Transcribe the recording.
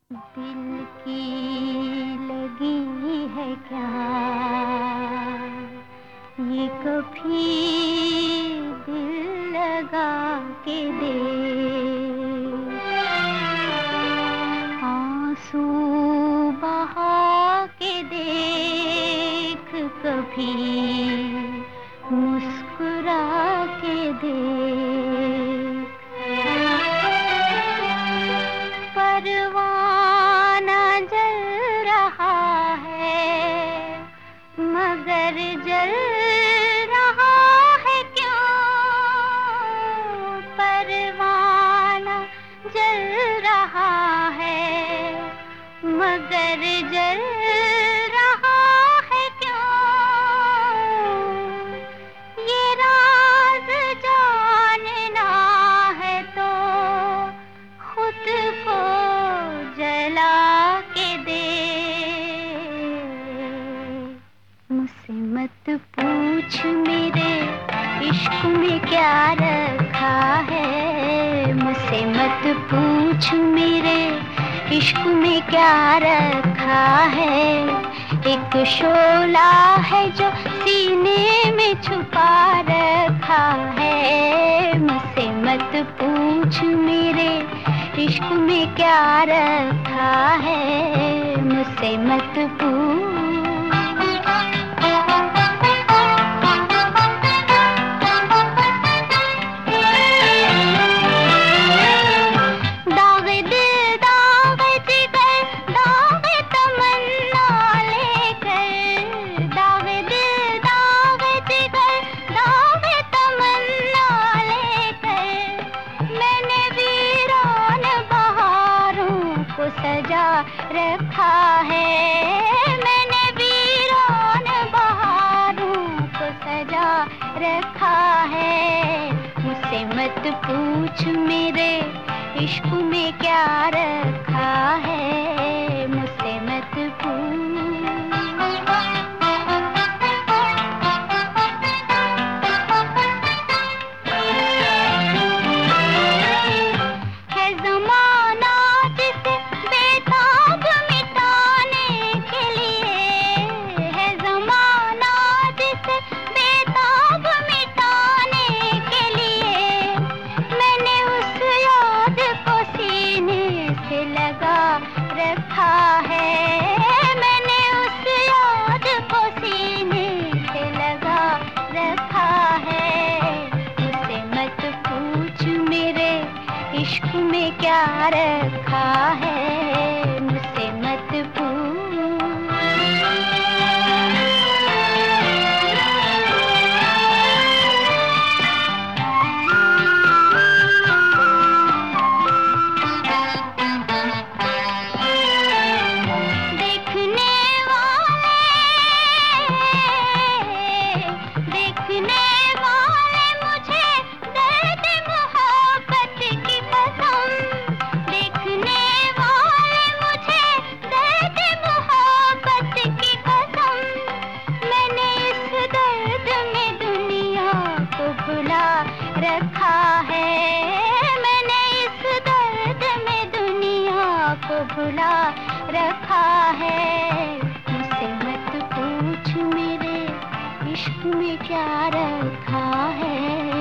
दिल की लगी है क्या ये कभी दिल लगा के दे। आंसू बहा के देख कभी मुस्कुरा के देख। परवाना जल रहा है मगर जल रहा है क्यों। परवाना जल रहा है मगर जल रहा है क्यों। ये राज जानना है तो खुद को जला के दे। मुझसे मत पूछ मेरे इश्क में क्या रखा है। मुझसे मत पूछ मेरे इश्क में क्या रखा है। एक शोला है जो सीने में छुपा रखा है। मुझसे मत पूछ मेरे इश्क में क्या रखा है। मुझसे मत पूछ। सजा रखा है मैंने वीरान बहारों को सजा रखा है। मुझसे मत पूछ मेरे इश्क में क्या रखा है। मुझसे मत पूछ। रखा है मैंने उस याद को सीने से लगा रखा है। मुझसे मत पूछ मेरे इश्क में क्या रखा है। मुझसे मत पूछ। रखा है मैंने इस दर्द में दुनिया को भुला रखा है। मुझसे मत पूछ मेरे इश्क में क्या रखा है।